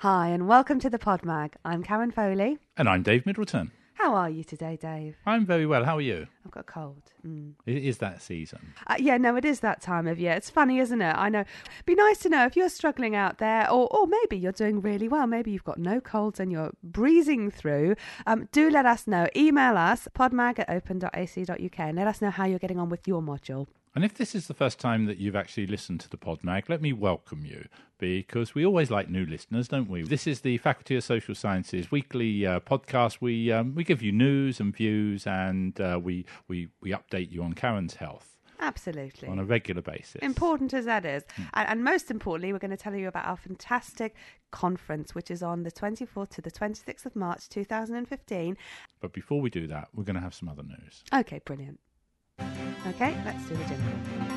Hi, and welcome to the Podmag. I'm Karen Foley. And I'm Dave Middleton. How are you today, Dave? I'm very well. How are you? I've got a cold. It is that season. It is that time of year. It's funny, isn't it? I know. Be nice to know if you're struggling out there, or maybe you're doing really well. Maybe you've got no colds and you're breezing through. Do let us know. Email us, podmag@open.ac.uk, and let us know how you're getting on with your module. And if this is the first time that you've actually listened to the Podmag, let me welcome you, because we always like new listeners, don't we? This is the Faculty of Social Sciences weekly podcast. We give you news and views, and we update you on Karen's health. Absolutely. On a regular basis. Important as that is. And most importantly, we're going to tell you about our fantastic conference, which is on the 24th to the 26th of March 2015. But before we do that, we're going to have some other news. Okay, brilliant. Okay, let's do the jingle.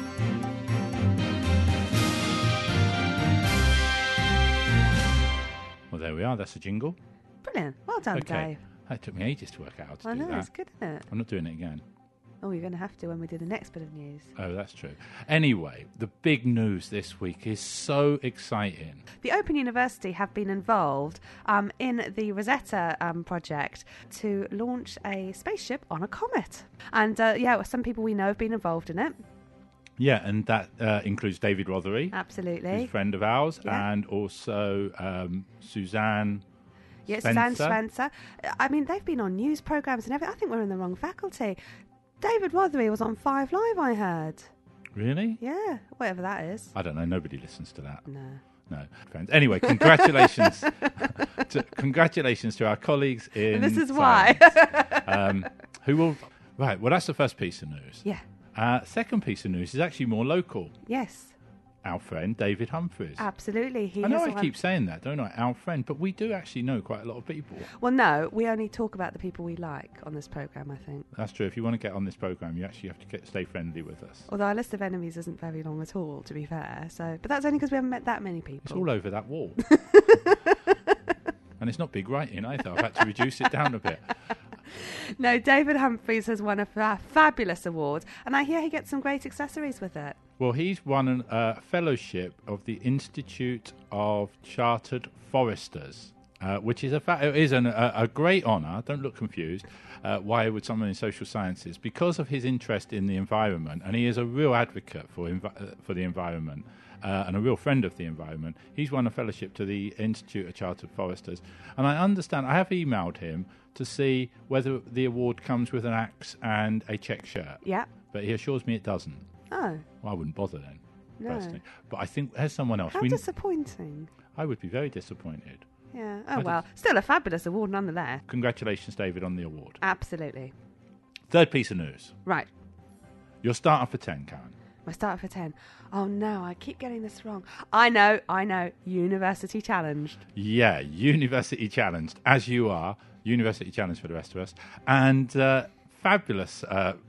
Well, there we are. That's a jingle. Brilliant. Well done, Okay. Dave. That took me ages to work out how to I do know, that. it's good, isn't it? I'm not doing it again. Oh, you're going to have to when we do the next bit of news. Oh, that's true. Anyway, the big news this week is so exciting. The Open University have been involved in the Rosetta project to launch a spaceship on a comet. And some people we know have been involved in it. Yeah, and that includes David Rothery, Absolutely. who's a friend of ours, Yeah. and also Suzanne Yes, Spencer. Suzanne Spencer. I mean, they've been on news programmes and everything. I think we're in the wrong faculty. David Rothery was on 5 Live, I heard. Really? Yeah, whatever that is. I don't know. Nobody listens to that. No. Friends. Anyway, congratulations. Congratulations to our colleagues in And this is science, why. who will... Right, well, that's the first piece of news. Yeah. Second piece of news is actually more local. Yes. Our friend David Humphreys. Absolutely. I know I keep saying that, don't I? Our friend, but we do actually know quite a lot of people. Well, no, we only talk about the people we like on this programme, I think. That's true. If you want to get on this programme, you actually have to stay friendly with us. Although our list of enemies isn't very long at all, to be fair. But that's only because we haven't met that many people. It's all over that wall. And it's not big writing either. I've had to reduce it down a bit. No, David Humphreys has won a fabulous award, and I hear he gets some great accessories with it. Well, he's won a fellowship of the Institute of Chartered Foresters, which is a great honour. Don't look confused. Why would someone in social sciences? Because of his interest in the environment, and he is a real advocate for the environment and a real friend of the environment. He's won a fellowship to the Institute of Chartered Foresters, and I understand. I have emailed him to see whether the award comes with an axe and a check shirt. Yeah. But he assures me it doesn't. Oh. Well, I wouldn't bother then, No. personally. But I think there's someone else. How disappointing. I would be very disappointed. Yeah. Oh, well. Still a fabulous award nonetheless. Congratulations, David, on the award. Absolutely. Third piece of news. Right. Your starter for 10, Karen. My starter for 10. Oh, no, I keep getting this wrong. I know. University challenged. Yeah, University challenged, as you are. University challenged for the rest of us. And fabulous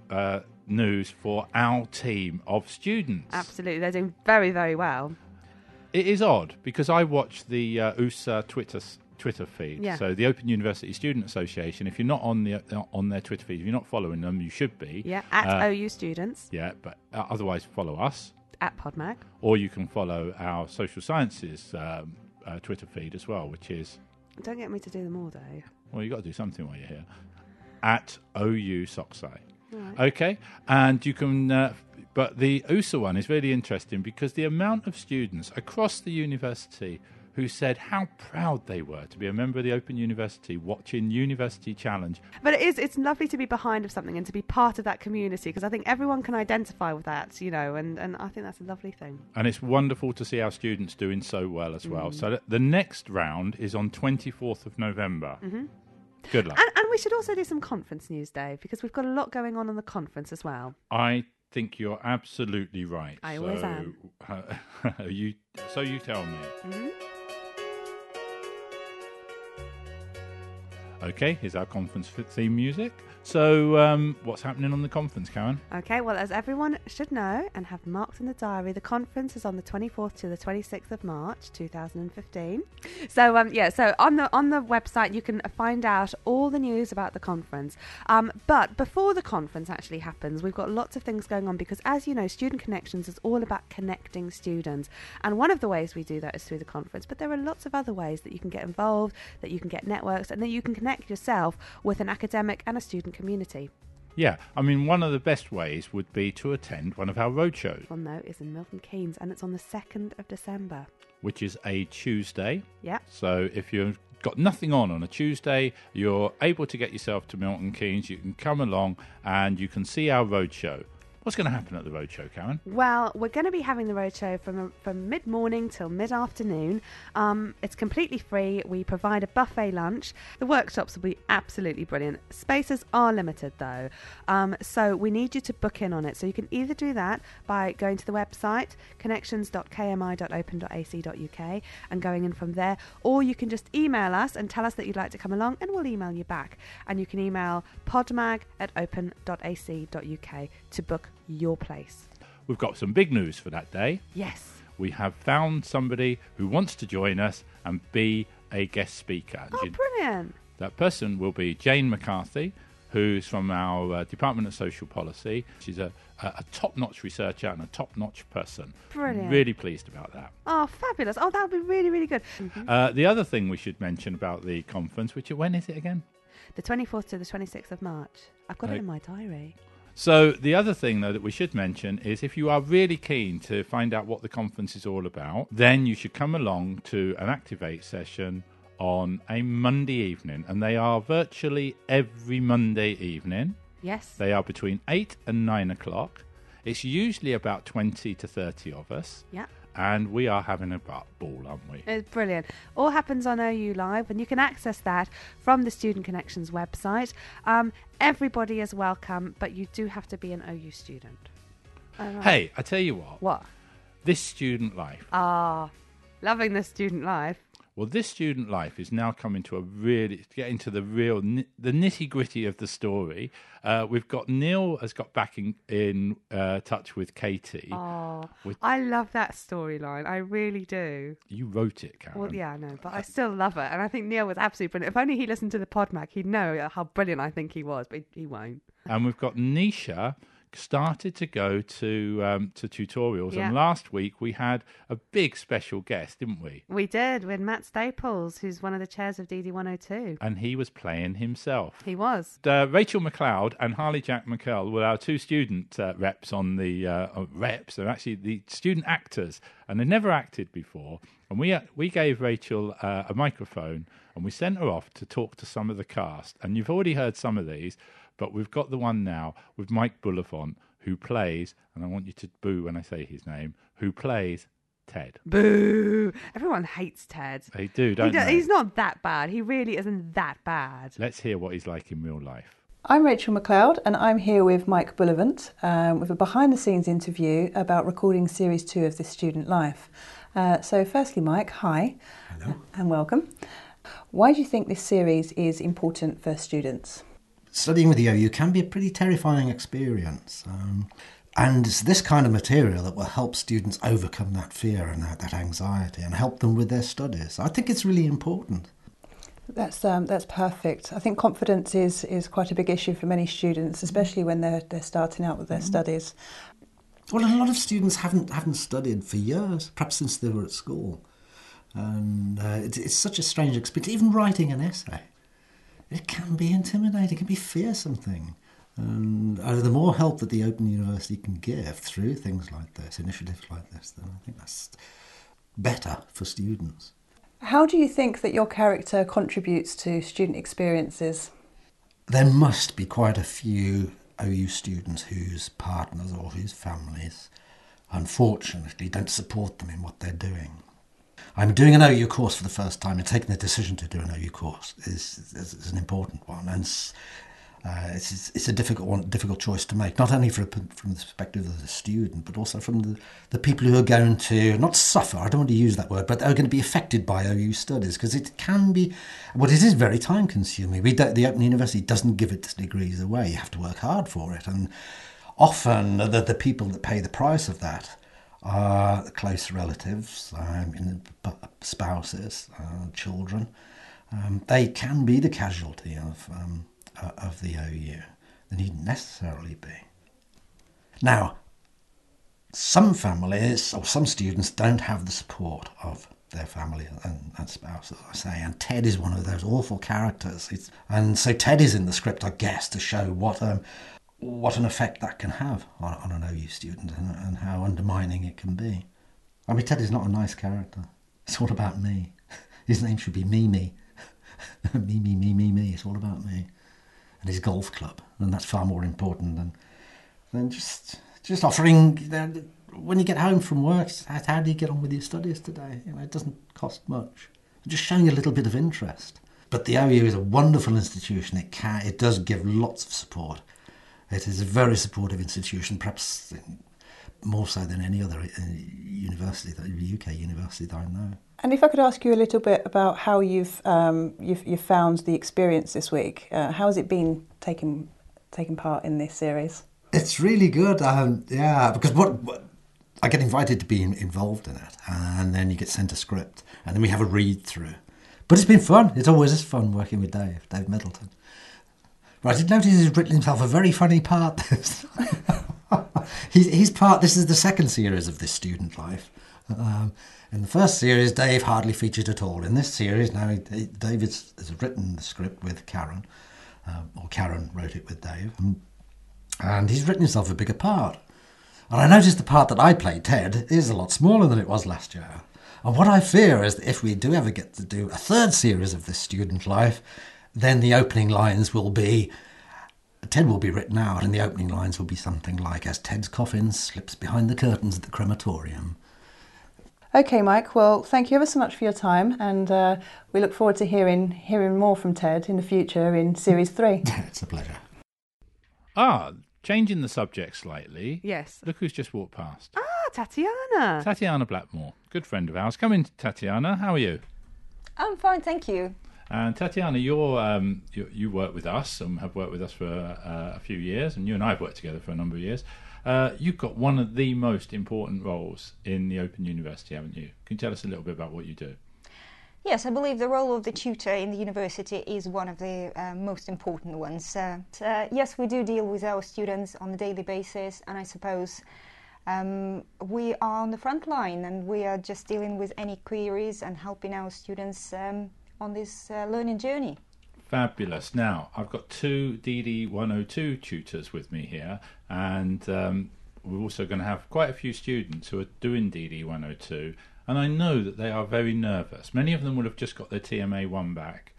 news for our team of students. Absolutely. They're doing very, very well. It is odd, because I watch the USA Twitter feed. Yeah. So the Open University Student Association, if you're not on their Twitter feed, if you're not following them, you should be. Yeah, at OU Students. Yeah, but otherwise follow us. At Podmag. Or you can follow our social sciences Twitter feed as well, which is... Don't get me to do them all, Dave. Well, you've got to do something while you're here. At OU Socksci. Right. Okay, and you can... but the USA one is really interesting, because the amount of students across the university who said how proud they were to be a member of the Open University watching University Challenge. But it's lovely to be behind of something and to be part of that community, because I think everyone can identify with that, and I think that's a lovely thing. And it's wonderful to see our students doing so well as well. So the next round is on 24th of November. Mm-hmm. Good luck. And we should also do some conference news, Dave, because we've got a lot going on the conference as well. I think you're absolutely right. I always am. So you tell me. Mm-hmm. Okay, here's our conference theme music. So, what's happening on the conference, Karen? Okay, well, as everyone should know and have marked in the diary, the conference is on the 24th to the 26th of March 2015. So, so on the website you can find out all the news about the conference. But before the conference actually happens, we've got lots of things going on because, as you know, Student Connections is all about connecting students. And one of the ways we do that is through the conference, but there are lots of other ways that you can get involved, that you can get networks, and that you can connect yourself with an academic and a student community. Yeah, I mean, one of the best ways would be to attend one of our roadshows. One, though, is in Milton Keynes, and it's on the 2nd of December. Which is a Tuesday. Yeah. So if you've got nothing on a Tuesday, you're able to get yourself to Milton Keynes. You can come along and you can see our roadshow. What's going to happen at the roadshow, Karen? Well, we're going to be having the roadshow from mid-morning till mid-afternoon. It's completely free. We provide a buffet lunch. The workshops will be absolutely brilliant. Spaces are limited, though, so we need you to book in on it. So you can either do that by going to the website, connections.kmi.open.ac.uk, and going in from there, or you can just email us and tell us that you'd like to come along, and we'll email you back. And you can email podmag@open.ac.uk to book your place. We've got some big news for that day. Yes. We have found somebody who wants to join us and be a guest speaker. Oh, brilliant. That person will be Jane McCarthy, who's from our Department of Social Policy. She's a top-notch researcher and a top-notch person. Brilliant. Really pleased about that. Oh, fabulous. Oh, that would be really, really good. Mm-hmm. The other thing we should mention about the conference, when is it again? The 24th to the 26th of March. I've got it in my diary. So the other thing, though, that we should mention is if you are really keen to find out what the conference is all about, then you should come along to an Activate session on a Monday evening. And they are virtually every Monday evening. Yes. They are between 8 and 9 o'clock. It's usually about 20 to 30 of us. Yeah. And we are having a ball, aren't we? It's brilliant. All happens on OU Live, and you can access that from the Student Connections website. Everybody is welcome, but you do have to be an OU student. Hey, I tell you what. What? This student life. Loving the student life. Well, this student life is now coming to getting to the real, the nitty-gritty of the story. We've got Neil has got back in touch with Katie. Oh, I love that storyline. I really do. You wrote it, Karen. Well, yeah, I know, but I still love it. And I think Neil was absolutely brilliant. If only he listened to the Podmag, he'd know how brilliant I think he was, but he won't. And we've got Nisha started to go to tutorials, Yeah. and last week we had a big special guest, didn't we? We did, with Matt Staples, who's one of the chairs of DD102. And he was playing himself. He was. Rachel McLeod and Harley Jack McCall were our two student reps on the reps. They're actually the student actors, and they'd never acted before. And we gave Rachel a microphone, and we sent her off to talk to some of the cast. And you've already heard some of these, but we've got the one now with Mike Bullivant, who plays, and I want you to boo when I say his name, who plays Ted. Boo! Everyone hates Ted. They do, don't they? He's not that bad. He really isn't that bad. Let's hear what he's like in real life. I'm Rachel McLeod, and I'm here with Mike Bullivant with a behind-the-scenes interview about recording Series 2 of This Student Life. So firstly, Mike, hi. Hello. And welcome. Why do you think this series is important for students? Studying with the OU can be a pretty terrifying experience. And it's this kind of material that will help students overcome that fear and that anxiety and help them with their studies. I think it's really important. That's perfect. I think confidence is quite a big issue for many students, especially when they're starting out with their studies. Well, a lot of students haven't studied for years, perhaps since they were at school. And it's such a strange experience. Even writing an essay, it can be intimidating, it can be fearsome thing. And the more help that the Open University can give through things like this, initiatives like this, then I think that's better for students. How do you think that your character contributes to student experiences? There must be quite a few OU students whose partners or whose families, unfortunately, don't support them in what they're doing. I'm doing an OU course for the first time, and taking the decision to do an OU course is an important one. And It's a difficult choice to make, not only from the perspective of the student, but also from the people who are going to not suffer. I don't want to use that word, but are going to be affected by OU studies, because it can be. Well, it is very time consuming. The Open University doesn't give its degrees away. You have to work hard for it, and often the people that pay the price of that are close relatives, spouses, children. They can be the casualty of the OU. They needn't necessarily be. Now, some families or some students don't have the support of their family and spouse, as I say, and Ted is one of those awful characters. And so Ted is in the script, I guess, to show what an effect that can have on an OU student and how undermining it can be. I mean, Ted is not a nice character. It's all about me. His name should be Mimi. Me. It's all about me. And his golf club, and that's far more important than just offering. When you get home from work, how do you get on with your studies today? It doesn't cost much. Just showing a little bit of interest. But the OU is a wonderful institution. It does give lots of support. It is a very supportive institution, perhaps more so than any other university, UK university that I know. And if I could ask you a little bit about how you've found the experience this week, how has it been taking part in this series? It's really good, because what I get invited to be involved in it, and then you get sent a script, and then we have a read through. But it's been fun. It's always fun working with Dave Middleton. But I did notice he's written himself a very funny part. His part. This is the second series of this student life. In the first series, Dave hardly featured at all. In this series, now Dave has written the script with Karen, or Karen wrote it with Dave, and he's written himself a bigger part. And I noticed the part that I played, Ted, is a lot smaller than it was last year. And what I fear is that if we do ever get to do a third series of this student life, then the opening lines will be, Ted will be written out, and the opening lines will be something like, as Ted's coffin slips behind the curtains at the crematorium. Okay, Mike, well, thank you ever so much for your time, and we look forward to hearing more from Ted in the future in Series 3. It's a pleasure. Changing the subject slightly. Yes. Look who's just walked past. Tatiana. Tatiana Blackmore, good friend of ours. Come in, Tatiana. How are you? I'm fine, thank you. And Tatiana, you work with us and have worked with us for a few years, and you and I have worked together for a number of years. You've got one of the most important roles in the Open University, haven't you? Can you tell us a little bit about what you do? Yes, I believe the role of the tutor in the university is one of the most important ones. Yes, we do deal with our students on a daily basis, and I suppose we are on the front line, and we are just dealing with any queries and helping our students on this learning journey. Fabulous. Now, I've got two DD 102 tutors with me here, and we're also going to have quite a few students who are doing DD 102, and I know that they are very nervous. Many of them will have just got their TMA1 back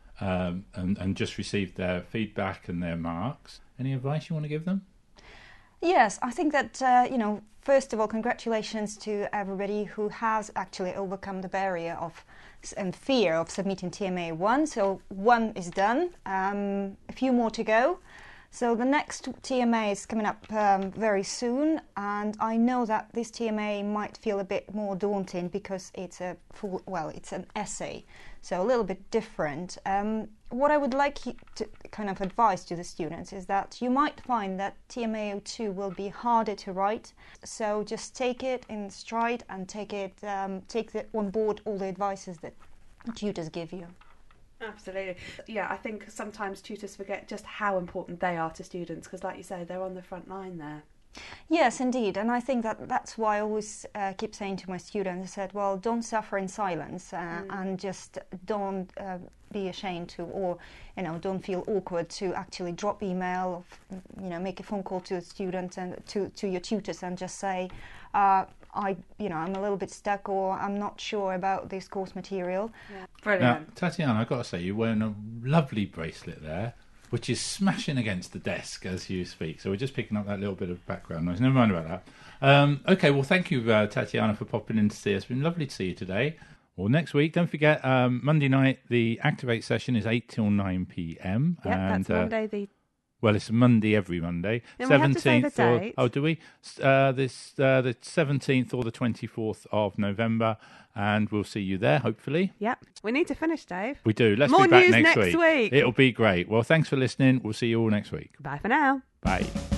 and just received their feedback and their marks. Any advice you want to give them? Yes, I think that, first of all, congratulations to everybody who has actually overcome the barrier and fear of submitting TMA1. So one is done, a few more to go. So the next TMA is coming up very soon, and I know that this TMA might feel a bit more daunting because it's it's an essay, so a little bit different. What I would like to kind of advise to the students is that you might find that TMA02 will be harder to write, so just take it in stride and take on board all the advices that tutors give you. Absolutely. Yeah, I think sometimes tutors forget just how important they are to students because, like you say, they're on the front line there. Yes, indeed. And I think that's why I always keep saying to my students, I said, well, don't suffer in silence and just don't be ashamed to, or, don't feel awkward to actually drop email, make a phone call to a student and to your tutors and just say, I'm a little bit stuck, or I'm not sure about this course material. Yeah. Brilliant. Now, Tatiana, I've got to say, you're wearing a lovely bracelet there, which is smashing against the desk as you speak. So we're just picking up that little bit of background noise. Never mind about that. Okay, well, thank you, Tatiana, for popping in to see us. It's been lovely to see you today. Well, next week, don't forget, Monday night, the Activate session is 8 till 9 p.m. Yeah, that's Monday the Well, it's Monday every Monday. Then we have to say the date. Do we? The 17th or the 24th of November, and we'll see you there, hopefully. Yep. We need to finish, Dave. We do. Let's More be back news next next week. It'll be great. Well, thanks for listening. We'll see you all next week. Bye for now. Bye.